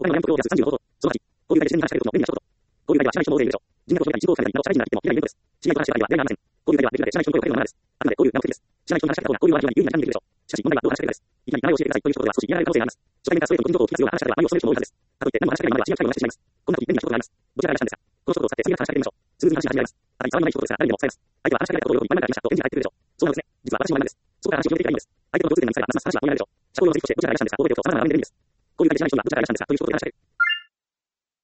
他にも大学東京を出す35号と、その8、こういう会で事前に話しかけることの目にしたこと。こういう会では社内の大税務人脈を一号されたり、社会人なら一も社内のです。知り合いと話し合いはやりません。こういう会ではできるだけ社内人の声を変えるのです。あくまでこういう名目的です。社内人の話し方がこういう話に有利な感じできるでしょう。しかし問題はどう話しかけるかです。いきなり名前を教えてくださいという一言では少し嫌がられる可能性があります。初対面からストレートの個人情報を聞き出すような話し方では内容を恐れる人も多いはずです。かといって何も話しかけないまでは知り合い最後の話してしまいます。こんな時便利な一言があります。どちらがいらっしゃるんですか。この一言を使って次の話しかけてみましょう。スムーズに話が始まります。あたり障りのない一言ですが誰にでも使えます。相手は話しかけられたことを喜び真ん中にありましたと返事が返ってくるでしょう。そうなんですね。実は私も学んだんです。そこから話を広げていけばいいんです。相手の共通点が見つかればますます話は盛り上がるでしょう。社交用のぜひとしてどちらがいらっしゃるんですか。どういうことをさまざまな場面で見るんです。こういう会で知らない人がどちらがいらっしゃるんですかという一言で話しかける。